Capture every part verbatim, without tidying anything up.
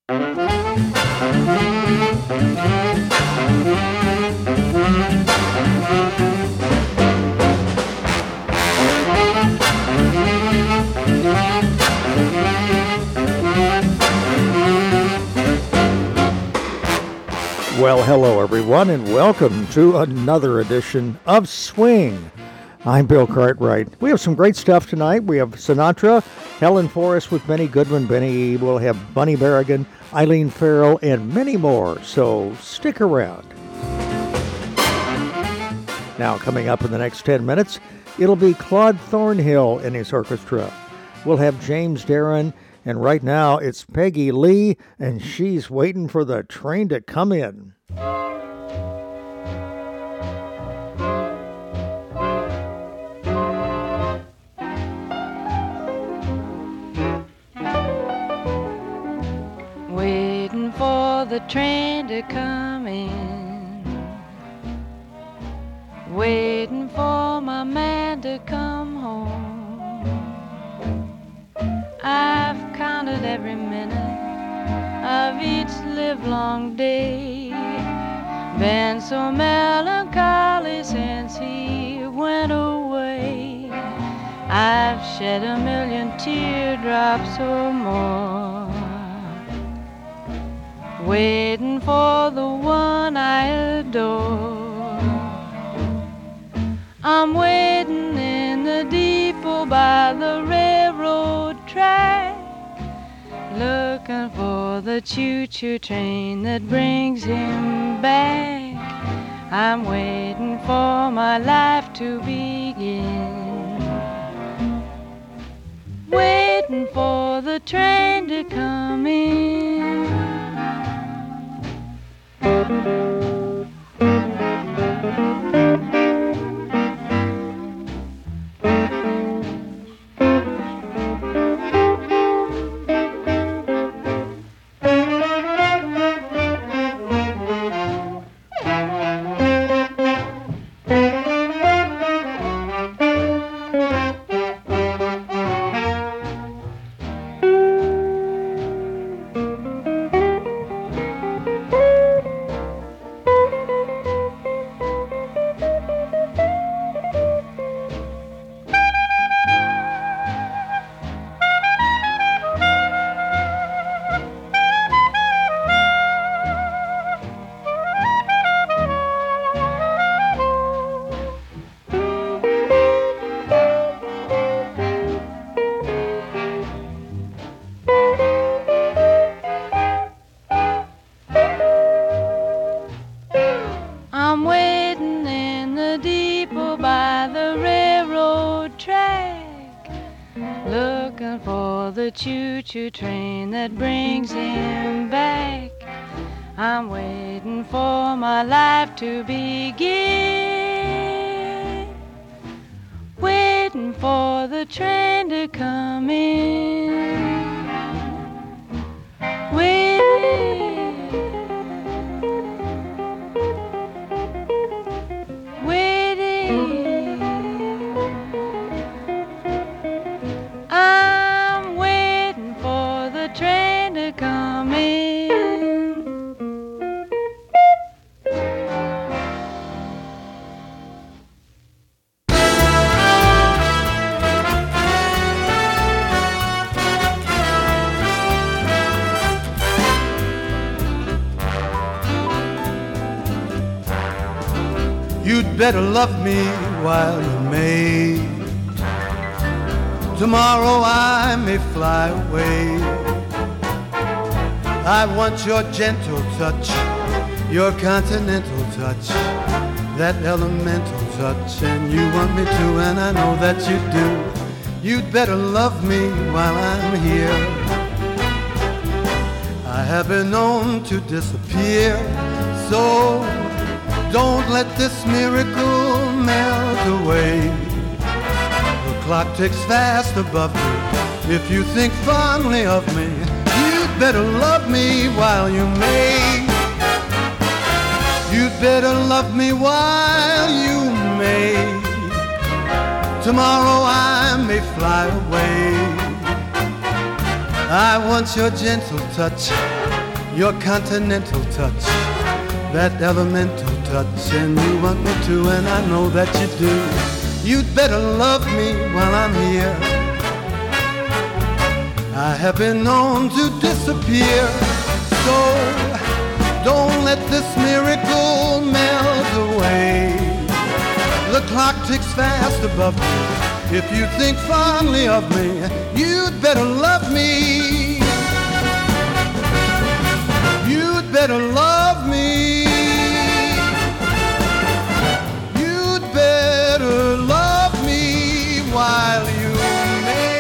Well, hello everyone, and welcome to another edition of Swing. I'm Bill Cartwright. We have some great stuff tonight. We have Sinatra, Helen Forrest with Benny Goodman, Benny. We'll have Bunny Berrigan, Eileen Farrell, and many more. So stick around. Now, coming up in the next ten minutes, it'll be Claude Thornhill and his orchestra. We'll have James Darren. And right now, it's Peggy Lee, and she's waiting for the train to come in. Waiting for the train to come in. Waiting for my man to come home. I've counted every minute of each livelong day, been so melancholy since he went away. I've shed a million teardrops or more, waiting for the one I adore. I'm waiting in the depot by the railroad track, looking for the choo-choo train that brings him back. I'm waiting for my life to begin, waiting for the train to come in. Choo-choo train that brings him back. I'm waiting for my life to begin, waiting for the train to come in, waiting, waiting. I'm waiting for the train to come in. You'd better love me while you may. Tomorrow I may fly away. I want your gentle touch, your continental touch, that elemental touch, and you want me to, and I know that you do. You'd better love me while I'm here. I have been known to disappear, so don't let this miracle melt away. The clock ticks fast above me. If you think fondly of me, you'd better love me while you may. You'd better love me while you may. Tomorrow I may fly away. I want your gentle touch, your continental touch, that elemental touch, and you want me to, and I know that you do. You'd better love me while I'm here. I have been known to disappear, so don't let this miracle melt away. The clock ticks fast above me. If you think fondly of me, you'd better love me. You'd better love me. You'd better love me while you may.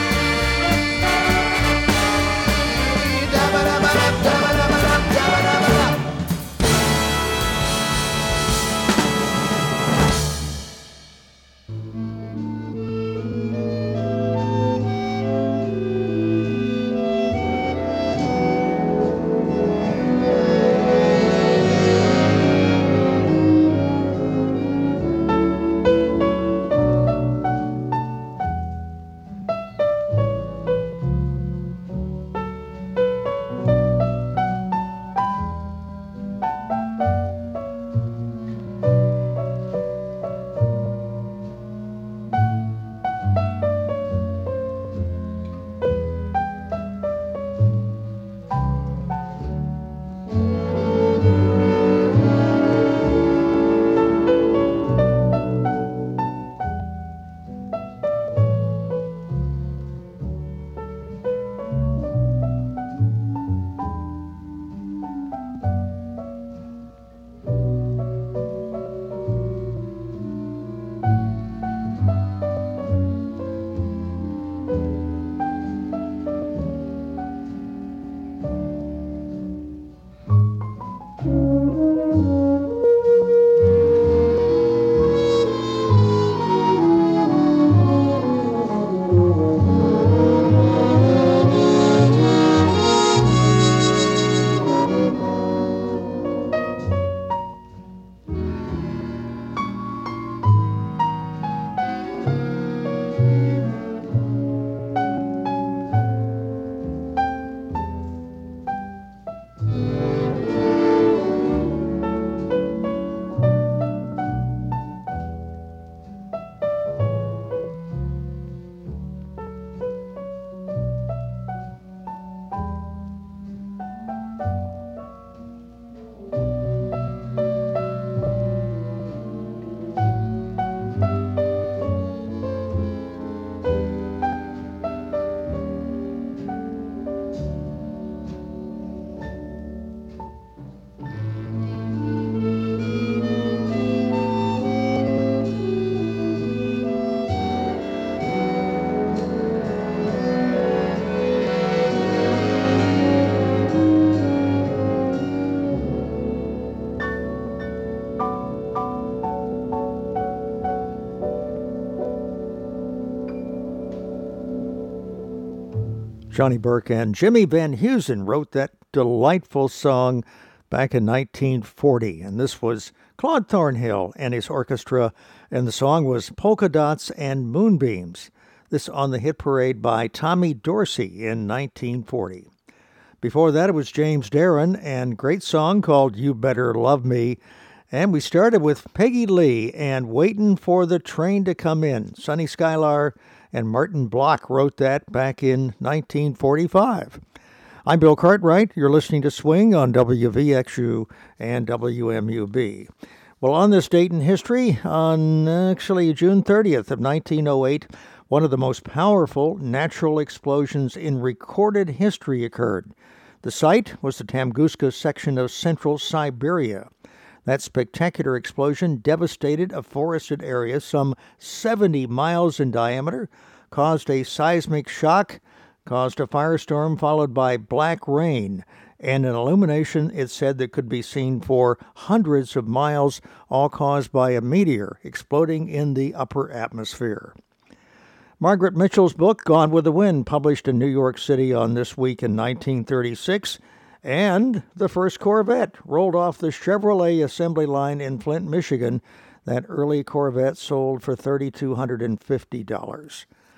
Johnny Burke and Jimmy Van Heusen wrote that delightful song back in nineteen forty, and this was Claude Thornhill and his orchestra, and the song was Polka Dots and Moonbeams. This on the hit parade by Tommy Dorsey in nineteen forty. Before that, it was James Darren and a great song called You Better Love Me. And we started with Peggy Lee and Waitin' for the Train to Come In. Sonny Skylar and Martin Block wrote that back in nineteen forty-five. I'm Bill Cartwright. You're listening to Swing on W V X U and W M U B. Well, on this date in history, on actually June thirtieth of nineteen oh eight, one of the most powerful natural explosions in recorded history occurred. The site was the Tunguska section of central Siberia. That spectacular explosion devastated a forested area some seventy miles in diameter, caused a seismic shock, caused a firestorm followed by black rain, and an illumination, it said, that could be seen for hundreds of miles, all caused by a meteor exploding in the upper atmosphere. Margaret Mitchell's book, Gone with the Wind, published in New York City on This Week in nineteen thirty-six, and the first Corvette rolled off the Chevrolet assembly line in Flint, Michigan. That early Corvette sold for three thousand two hundred fifty dollars.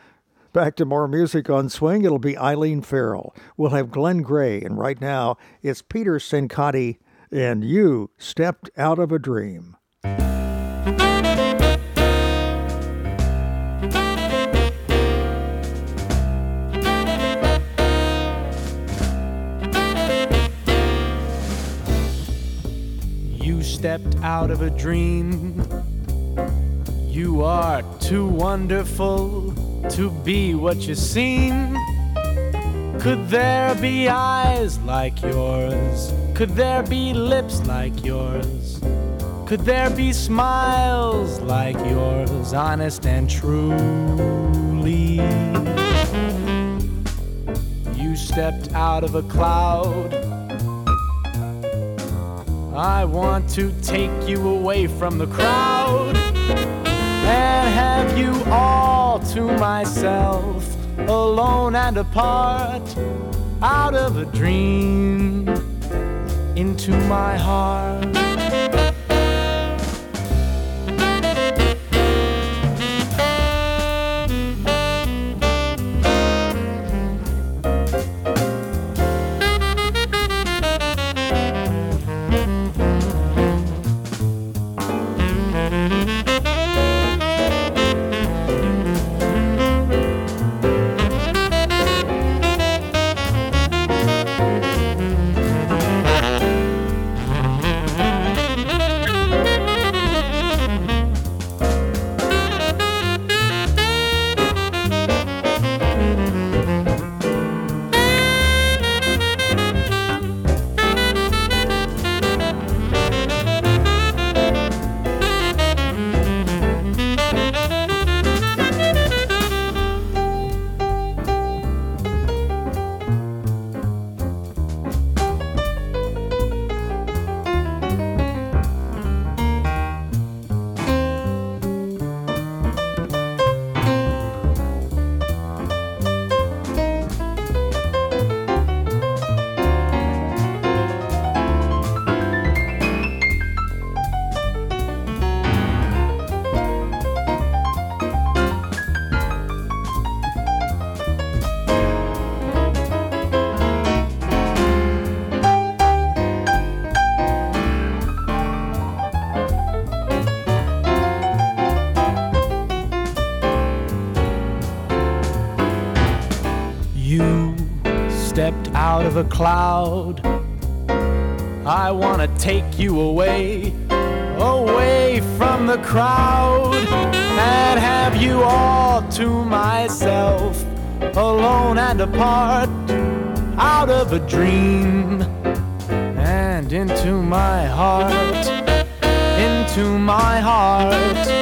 Back to more music on Swing. It'll be Eileen Farrell. We'll have Glenn Gray, and right now it's Peter Sincotti and You Stepped Out of a Dream. You stepped out of a dream. You are too wonderful to be what you seem. Could there be eyes like yours? Could there be lips like yours? Could there be smiles like yours, honest and truly? You stepped out of a cloud. I want to take you away from the crowd and have you all to myself, alone and apart, out of a dream, into my heart. Out of a cloud, I want to take you away, away from the crowd, and have you all to myself, alone and apart, out of a dream, and into my heart, into my heart.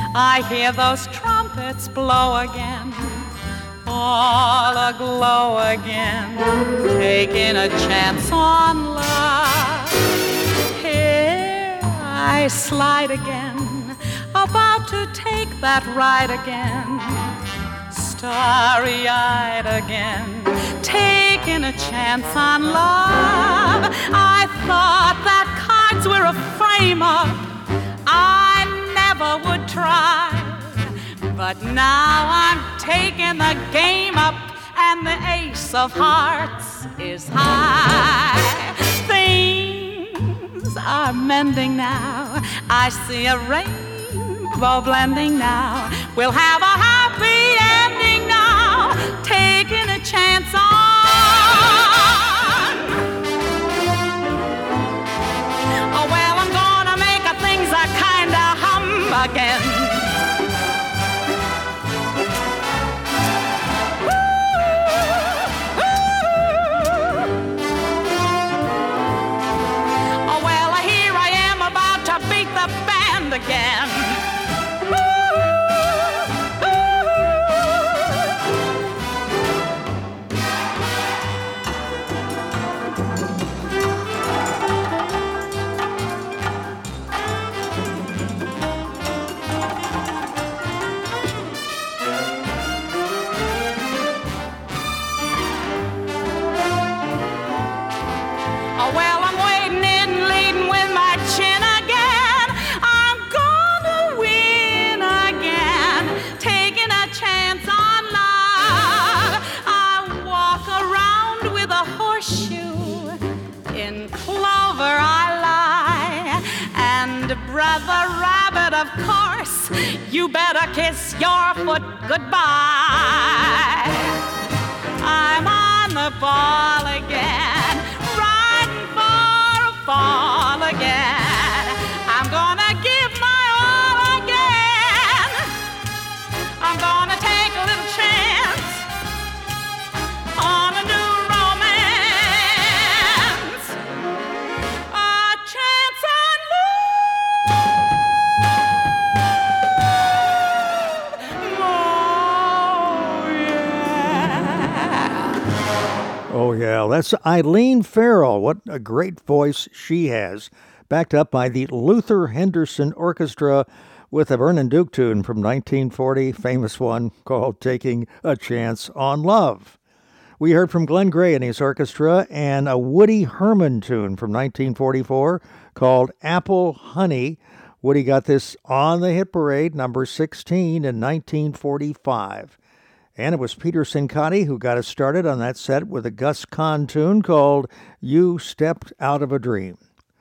I hear those trumpets blow again, all aglow again, taking a chance on love. Here I slide again, about to take that ride again, starry-eyed again, taking a chance on love. I thought that cards were a frame-up I never would try, but now I'm taking the game up, and the ace of hearts is high. Things are mending now, I see a rainbow blending now. We'll have a happy ending now, taking a chance on. Oh, well, I'm gonna make a things a kinda hum again. Again. Oh, well, I'm wading in, leading with my chin again. I'm gonna win again, taking a chance on love. I walk around with a horseshoe, in clover I lie, and Brother Rabbit, of course, you better kiss your foot goodbye. I'm on the ball again, riding for a fall again. I'm gonna give my all again. I'm gonna take a little chance on a new romance, a chance on love. Oh, yeah. Oh, yeah, that's Eileen Farrell. What a great voice she has. Backed up by the Luther Henderson Orchestra with a Vernon Duke tune from nineteen forty, famous one called Taking a Chance on Love. We heard from Glenn Gray and his orchestra and a Woody Herman tune from nineteen forty-four called Apple Honey. Woody got this on the hit parade, number sixteen in nineteen forty-five. And it was Peter Sincotti who got us started on that set with a Gus Kahn tune called You Stepped Out of a Dream.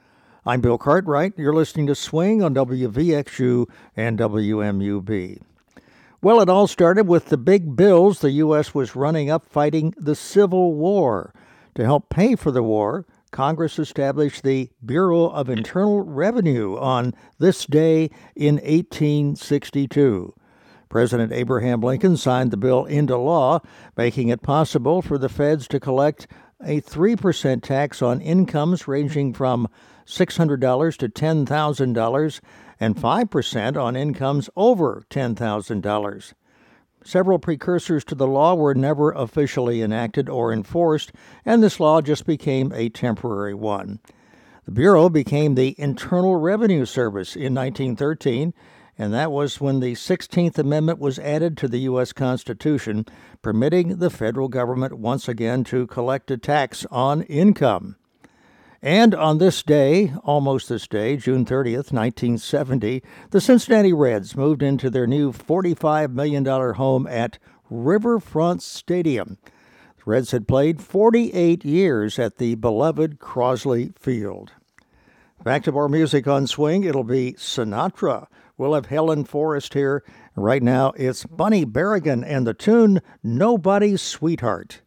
I'm Bill Cartwright. You're listening to Swing on W V X U and W M U B. Well, it all started with the big bills the U S was running up fighting the Civil War. To help pay for the war, Congress established the Bureau of Internal Revenue on this day in eighteen sixty-two. President Abraham Lincoln signed the bill into law, making it possible for the feds to collect a three percent tax on incomes ranging from six hundred dollars to ten thousand dollars and five percent on incomes over ten thousand dollars. Several precursors to the law were never officially enacted or enforced, and this law just became a temporary one. The Bureau became the Internal Revenue Service in nineteen thirteen, and that was when the sixteenth Amendment was added to the U S Constitution, permitting the federal government once again to collect a tax on income. And on this day, almost this day, June thirtieth, nineteen seventy, the Cincinnati Reds moved into their new forty-five million dollars home at Riverfront Stadium. The Reds had played forty-eight years at the beloved Crosley Field. Back to more music on Swing. It'll be Sinatra. We'll have Helen Forrest here. Right now, it's Bunny Berrigan and the tune Nobody's Sweetheart.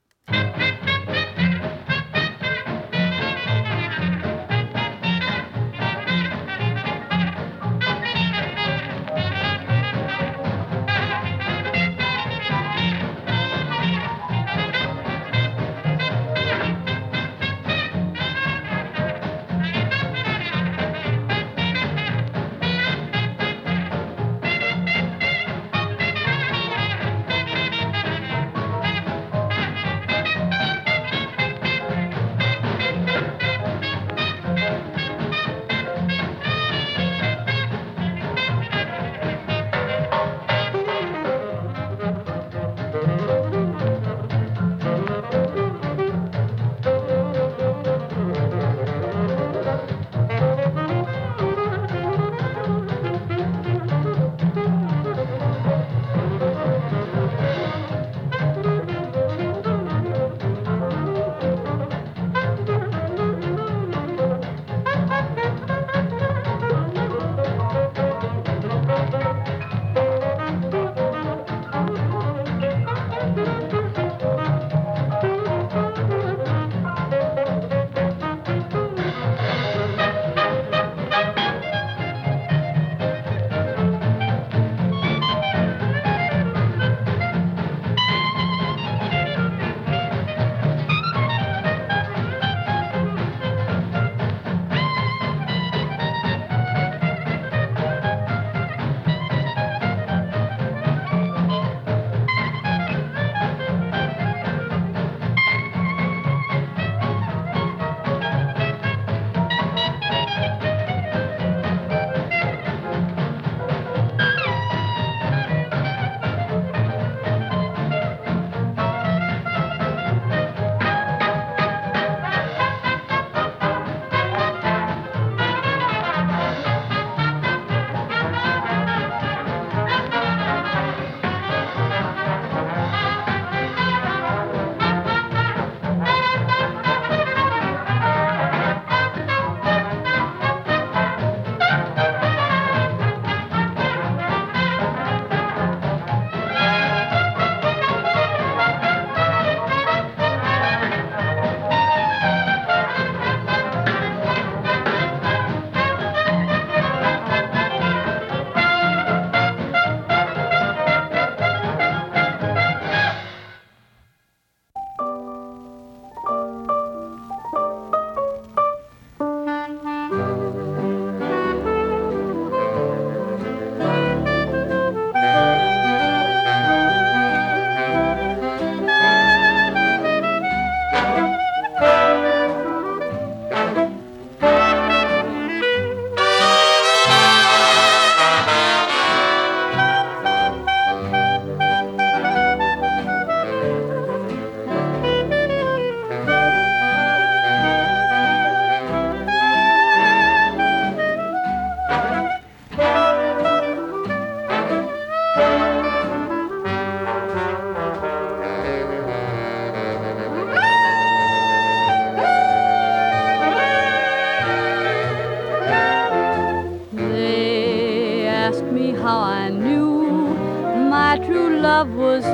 love was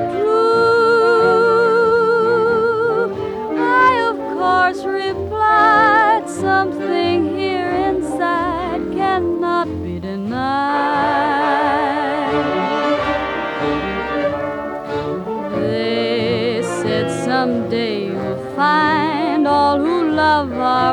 true. I, of course, replied, something here inside cannot be denied. They said someday you'll find all who love are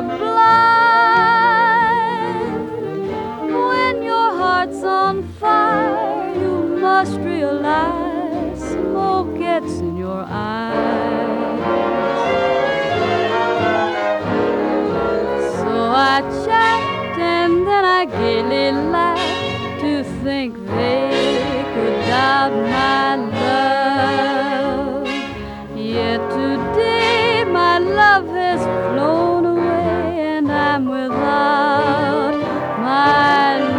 blind. When your heart's on fire, you must realize smoke gets in your eyes. So I chaffed and then I gaily laughed to think they could doubt my love. Yet today my love has flown away and I'm without my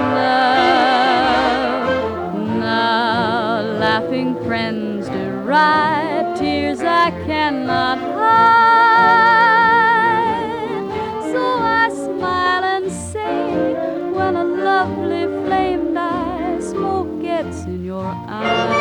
love. Now laughing friends deride tears I cannot hide. So I smile and say, when a lovely flame dies, smoke gets in your eyes.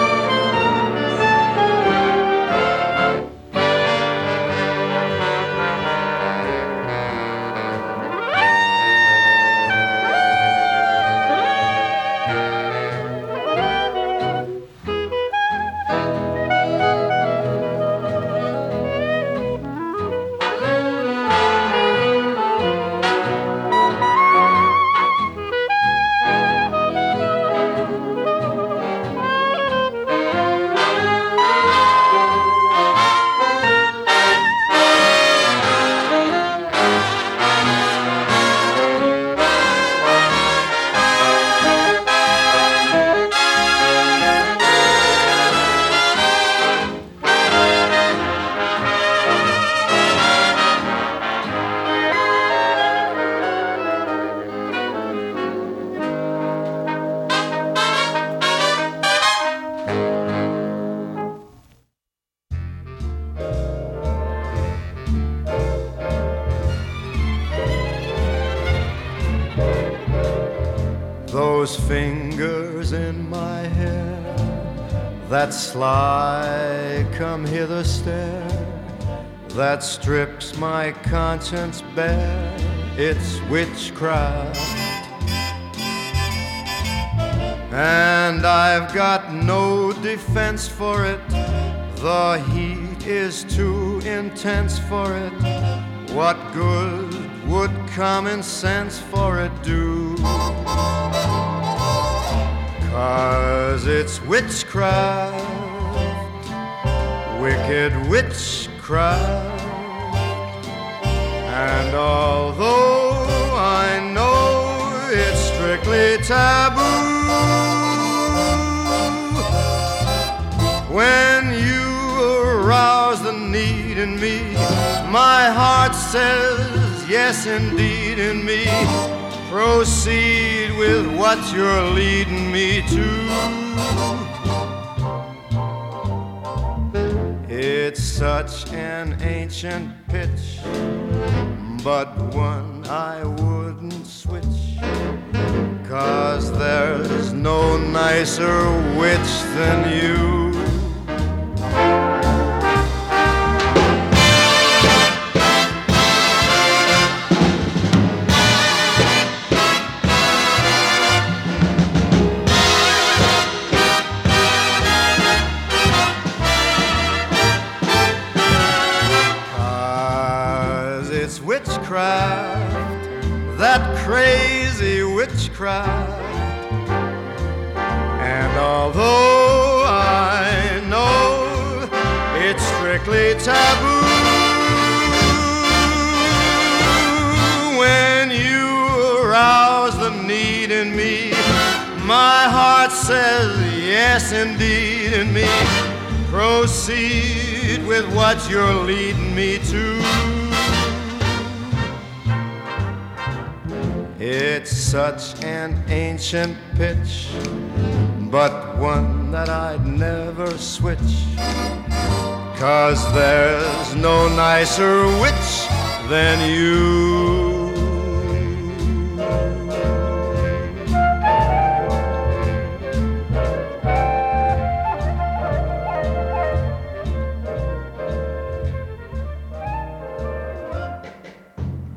Those fingers in my hair, that sly come hither stare, that strips my conscience bare, it's witchcraft. And I've got no defense for it, the heat is too intense for it. What good would common sense for it do? 'Cause it's witchcraft, wicked witchcraft. And although I know it's strictly taboo, when you arouse the need in me, my heart says yes indeed in me. Proceed with what you're leading me to. It's such an ancient pitch, but one I wouldn't switch, 'cause there's no nicer witch than you. That crazy witchcraft. And although I know it's strictly taboo, when you arouse the need in me, my heart says yes indeed in me. Proceed with what you're leading me to. It's such an ancient pitch, but one that I'd never switch, 'cause there's no nicer witch than you.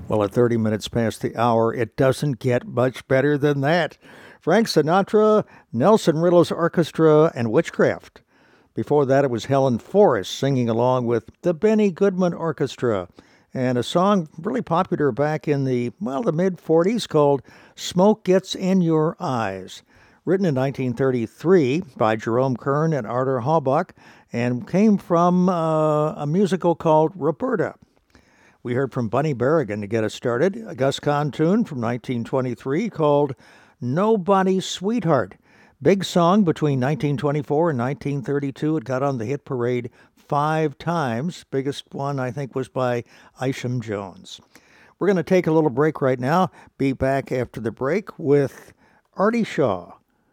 Well, at thirty minutes past the hour, it doesn't get much better than that. Frank Sinatra, Nelson Riddle's Orchestra, and Witchcraft. Before that, it was Helen Forrest singing along with the Benny Goodman Orchestra, and a song really popular back in the, well, the mid-forties called Smoke Gets in Your Eyes, written in nineteen thirty-three by Jerome Kern and Arthur Halbach, and came from uh, a musical called Roberta. We heard from Bunny Berrigan to get us started, a Gus Kahn tune from nineteen twenty-three called Nobody's Sweetheart. Big song between nineteen twenty-four and nineteen thirty-two. It got on the hit parade five times. Biggest one, I think, was by Isham Jones. We're going to take a little break right now. Be back after the break with Artie Shaw.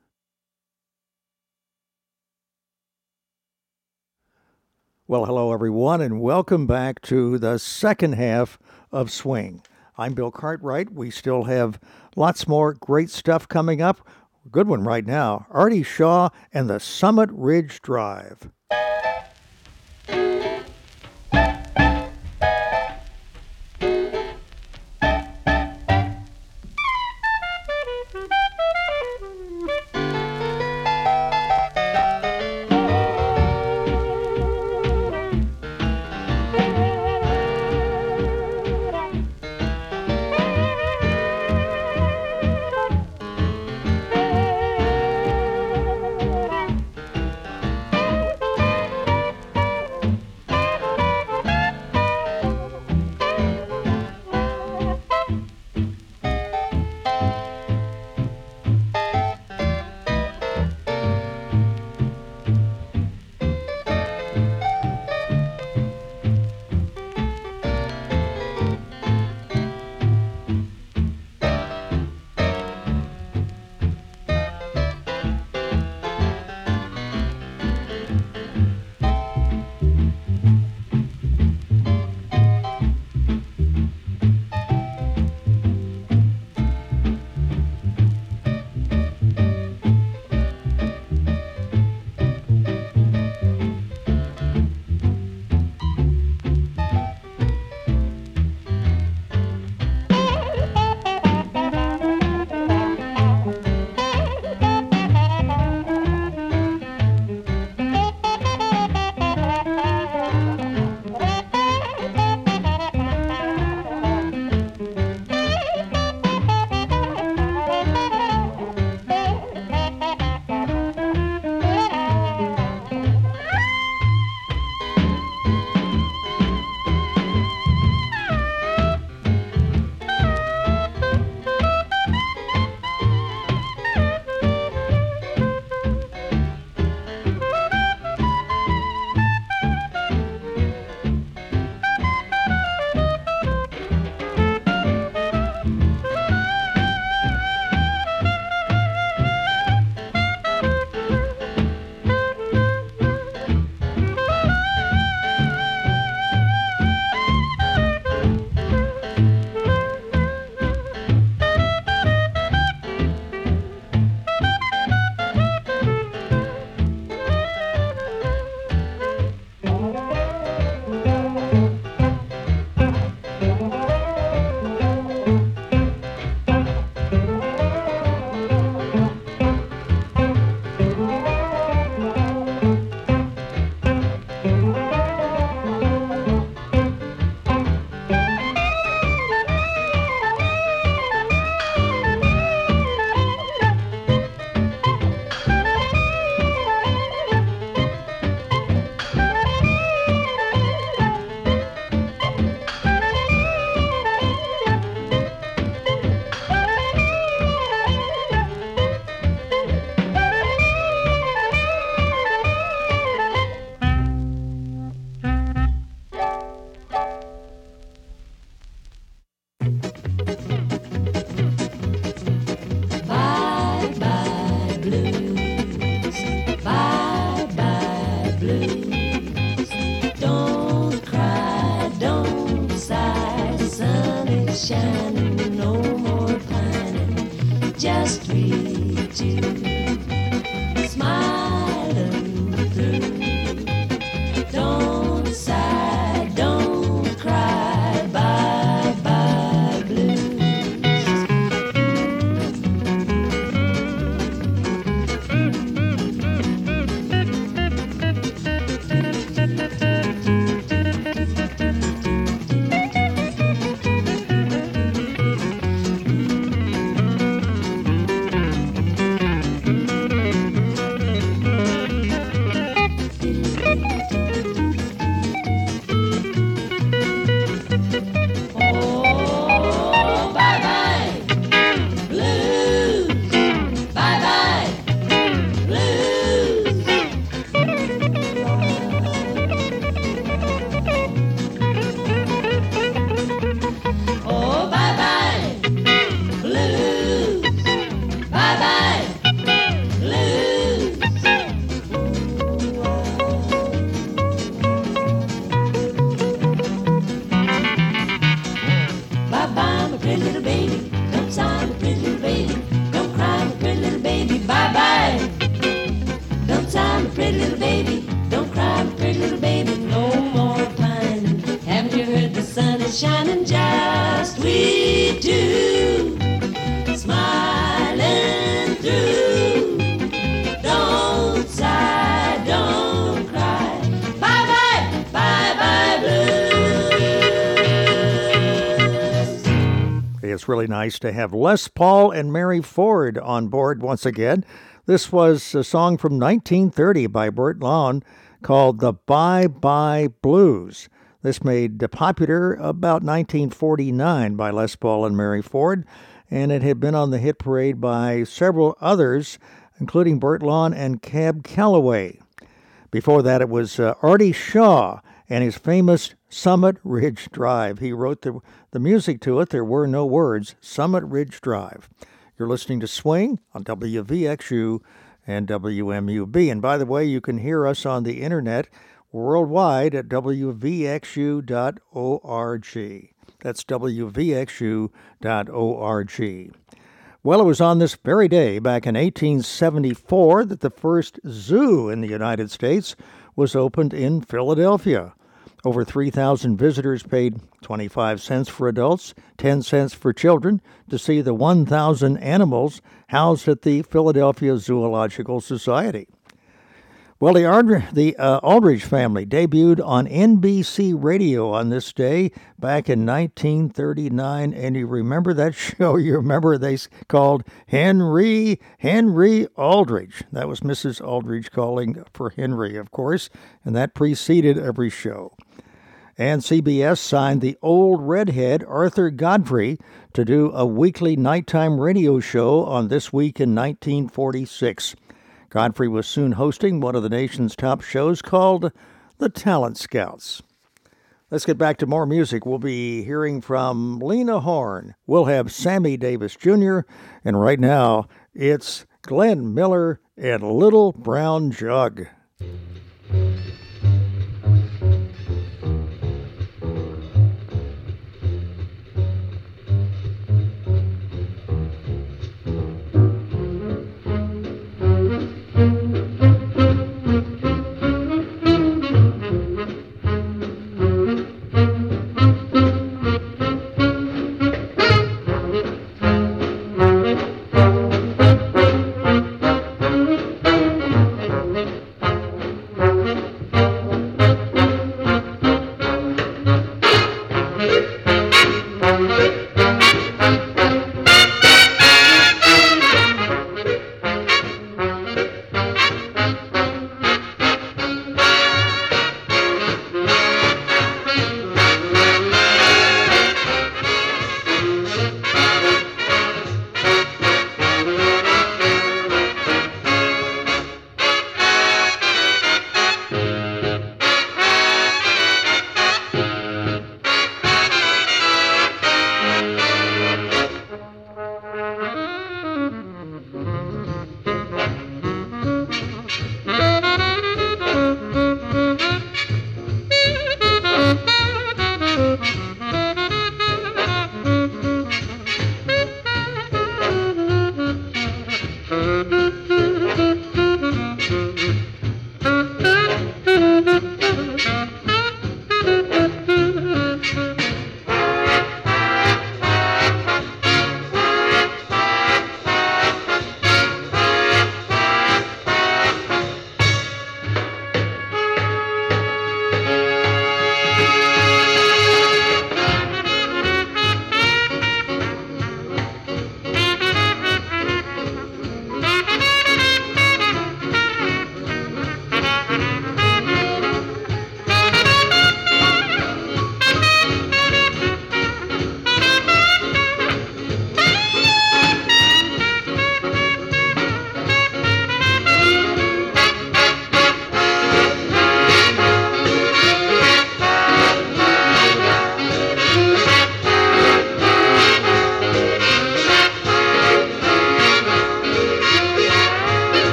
Well, hello, everyone, and welcome back to the second half of Swing. I'm Bill Cartwright. We still have lots more great stuff coming up. Good one right now. Artie Shaw and the Summit Ridge Drive. Don't sigh, don't cry, bye bye. is shining just we two, smiling through. Don't sigh, don't cry. Bye-bye, bye-bye blues. It's really nice to have Les Paul and Mary Ford on board once again. This was a song from nineteen thirty by Burt Lawn called The Bye Bye Blues. This made popular about nineteen forty-nine by Les Paul and Mary Ford, and it had been on the hit parade by several others, including Burt Lawn and Cab Calloway. Before that, it was uh, Artie Shaw and his famous Summit Ridge Drive. He wrote the, the music to it. There were no words. Summit Ridge Drive. You're listening to Swing on W V X U and W M U B. And by the way, you can hear us on the internet worldwide at W V X U dot org. That's W V X U dot org. Well, it was on this very day back in eighteen seventy-four that the first zoo in the United States was opened in Philadelphia. Over three thousand visitors paid twenty-five cents for adults, ten cents for children to see the one thousand animals housed at the Philadelphia Zoological Society. Well, the, Ard- the uh, Aldrich family debuted on N B C Radio on this day back in nineteen thirty-nine, and you remember that show? You remember they called Henry, Henry Aldrich. That was Missus Aldrich calling for Henry, of course, and that preceded every show. And C B S signed the old redhead Arthur Godfrey to do a weekly nighttime radio show on This Week in nineteen forty-six. Godfrey was soon hosting one of the nation's top shows called The Talent Scouts. Let's get back to more music. We'll be hearing from Lena Horne. We'll have Sammy Davis Junior And right now, it's Glenn Miller and Little Brown Jug.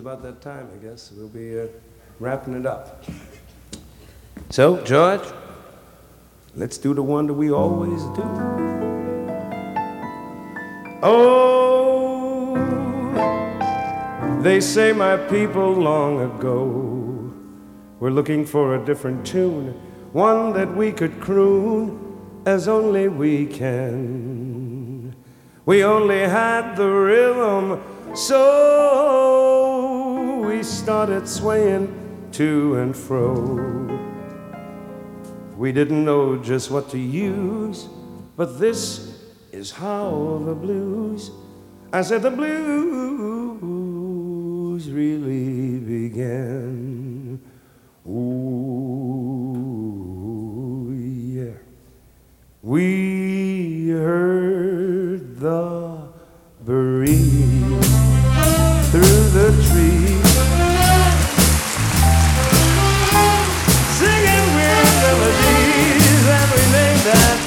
about that time, I guess. We'll be uh, wrapping it up. So, George, let's do the one that we always do. Oh, they say my people long ago were looking for a different tune, one that we could croon as only we can. We only had the rhythm, so we started swaying to and fro. We didn't know just what to use, but this is how the blues, I said the blues really began. Ooh, yeah. We heard the breeze through the trees, singing weird melodies, and we named that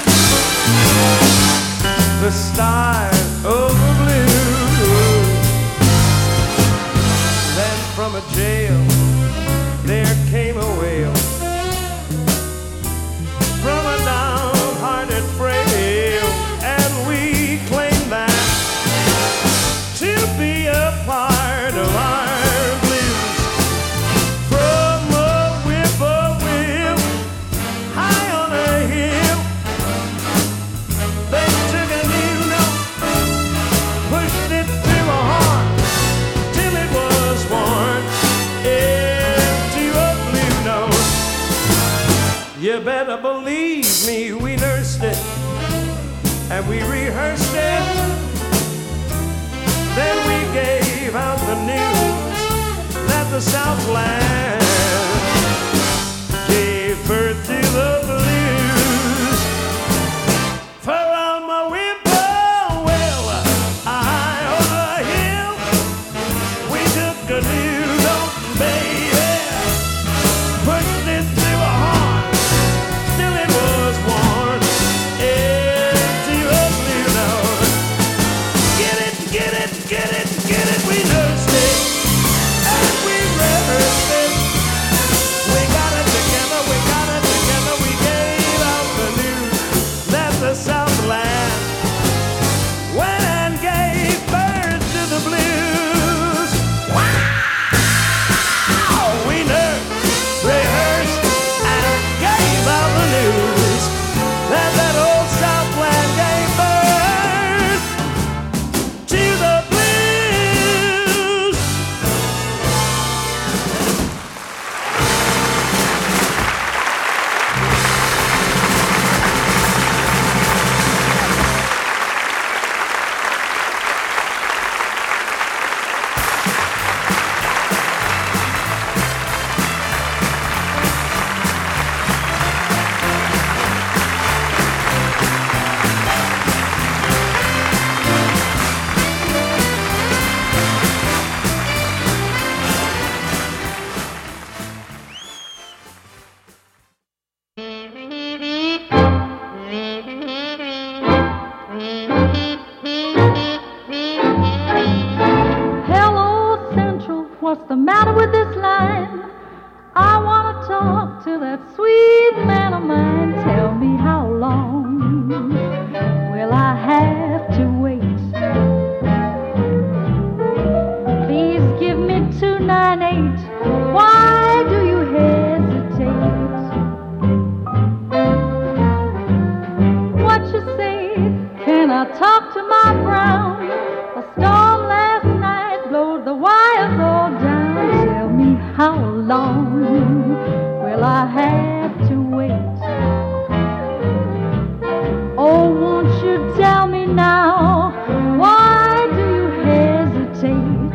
the stars of the blues. Then from a jail there came a wail from a downhearted frail, and we claimed that to be a part of our blues. From a whippoorwill high on a hill, they took a new note, pushed it to a horn, till it was worn into a blue note. You better believe me, we nursed it and we rehearsed it. Then we gave out the news that the Southland gave birth to the blues. From a whippoorwill high on a hill, we took a new note, baby, pushed it to a horn, till it was worn into a blue note. Get it, get it, get it, get it, we nursed it and we rehearsed it. We got it together, we got it together, we gave out the news that the Southland went and gave birth to the blues. Wow! We nursed, rehearsed, and gave out the news that that old Southland gave birth to the blues. Hello, Central, what's the matter with this line? I want to talk to that sweet man of mine. Tell me how long will I have to wait? Please give me two nine eight. Why do you hesitate? What you say? Can I talk to my Brown? A storm last night blowed the wires all down. Tell me how long will I have to wait? Oh, won't you tell me now? Why do you hesitate?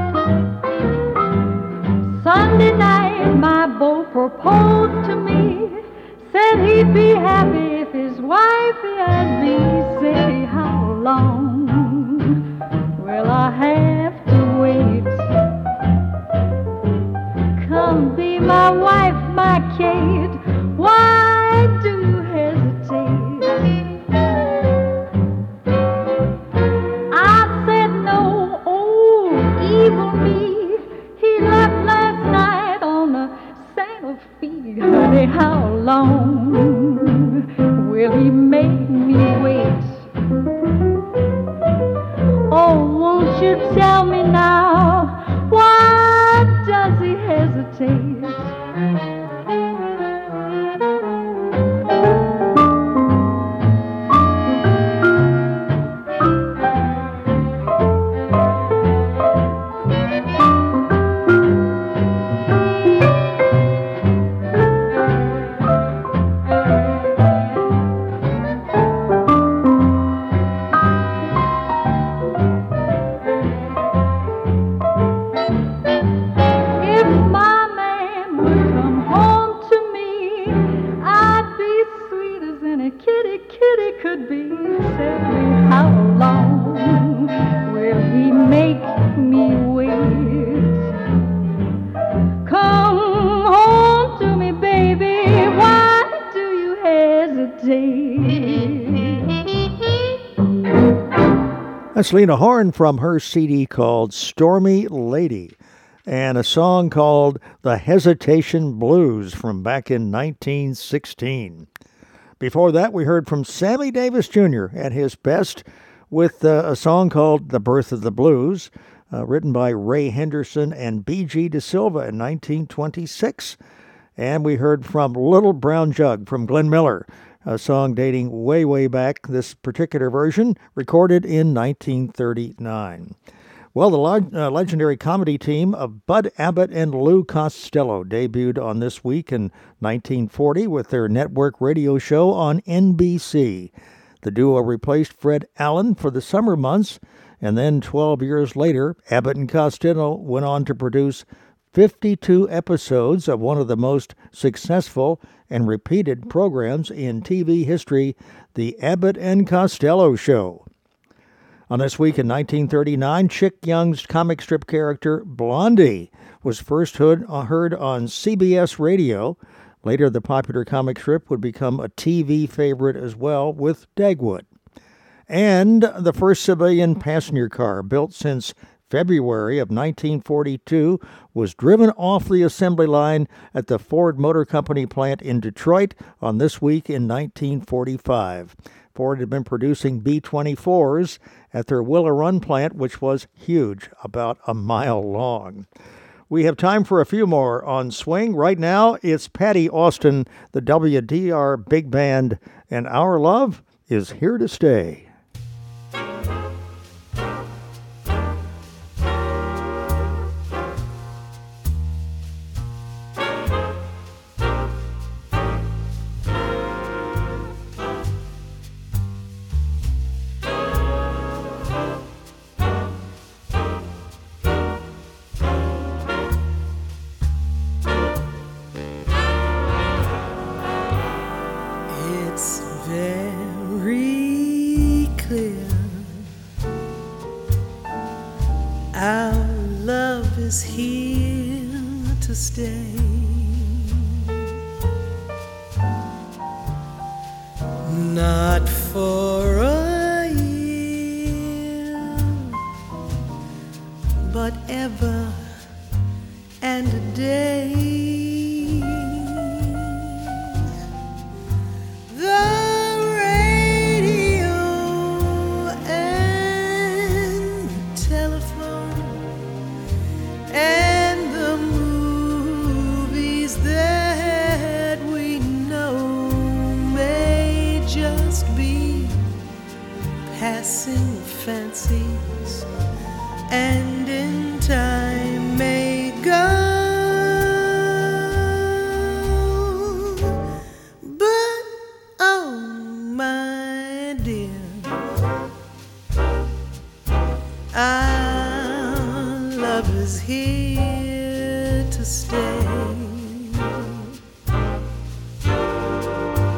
Sunday night, my beau proposed to me. said he'd be happy if his wife had me. Say, how long will I have to wait? Come be my wife, my Kate. Why do you hesitate? I said no, oh, evil me. He left last night on a Santa Fe. Honey, how long will he make me wait? Oh, won't you tell me now, why does he hesitate? That's Lena Horne from her C D called Stormy Lady, and a song called The Hesitation Blues from back in nineteen sixteen. Before that, we heard from Sammy Davis Junior at his best with uh, a song called The Birth of the Blues, uh, written by Ray Henderson and B G DeSilva in nineteen twenty-six. And we heard from Little Brown Jug from Glenn Miller, a song dating way, way back, this particular version recorded in nineteen thirty-nine. Well, the leg- uh, legendary comedy team of Bud Abbott and Lou Costello debuted on This Week in nineteen forty with their network radio show on N B C. The duo replaced Fred Allen for the summer months, and then twelve years later, Abbott and Costello went on to produce fifty-two episodes of one of the most successful and repeated programs in T V history, The Abbott and Costello Show. On This Week in nineteen thirty-nine, Chick Young's comic strip character Blondie was first heard on C B S Radio. Later, the popular comic strip would become a T V favorite as well with Dagwood. And the first civilian passenger car built since February of nineteen forty-two was driven off the assembly line at the Ford Motor Company plant in Detroit on This Week in nineteen forty-five. Ford had been producing B twenty-fours at their Willow Run plant, which was huge, about a mile long. We have time for a few more on Swing. Right now, it's Patty Austin, the W D R Big Band, and Our Love is Here to Stay. Not for a year, but ever and a day. The radio and telephone and the movies that we know may just be passing fancies, and in time may go. But oh my dear, our love is here to stay.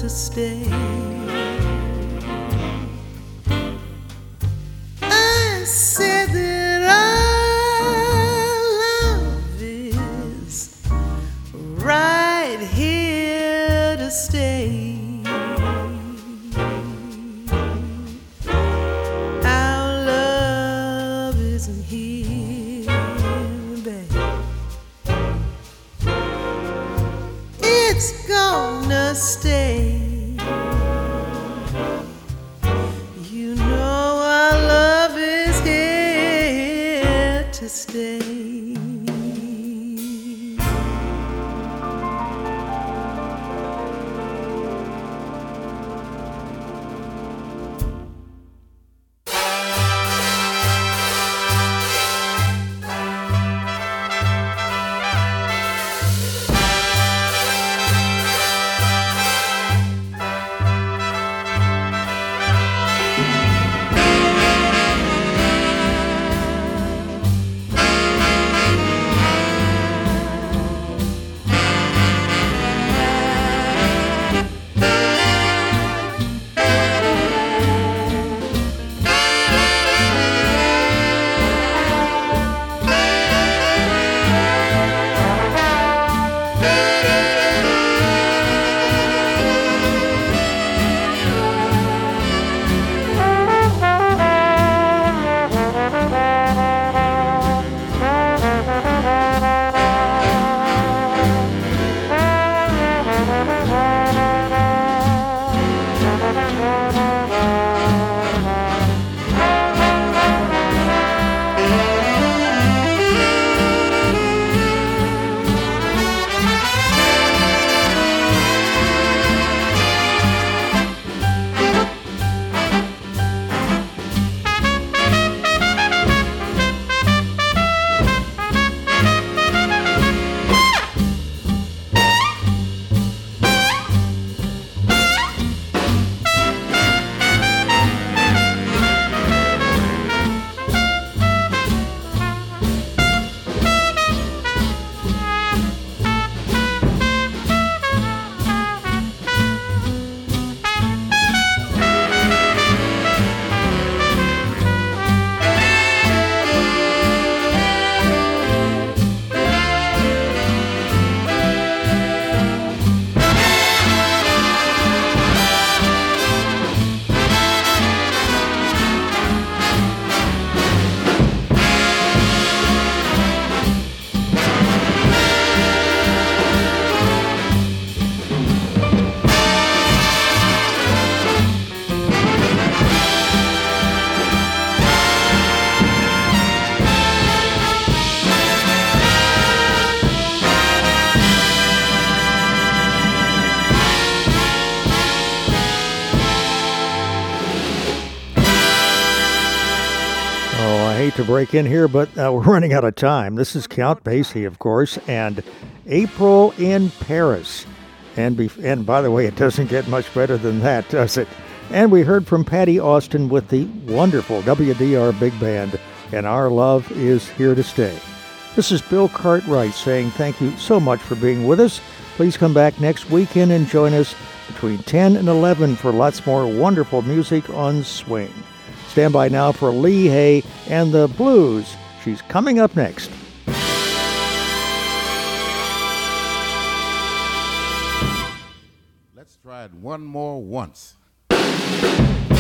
to stay. I said that our love is right here to stay. Our love isn't here, babe. It's gonna stay. You know our love is here to stay. To break in here, but uh, we're running out of time. This is Count Basie, of course, and April in Paris. And be- and by the way, it doesn't get much better than that, does it? And we heard from Patty Austin with the wonderful W D R Big Band, and Our Love Is Here to Stay. This is Bill Cartwright saying thank you so much for being with us. Please come back next weekend and join us between ten and eleven for lots more wonderful music on Swing. Stand by now for Lee Hay and the Blues. She's coming up next. Let's try it one more once.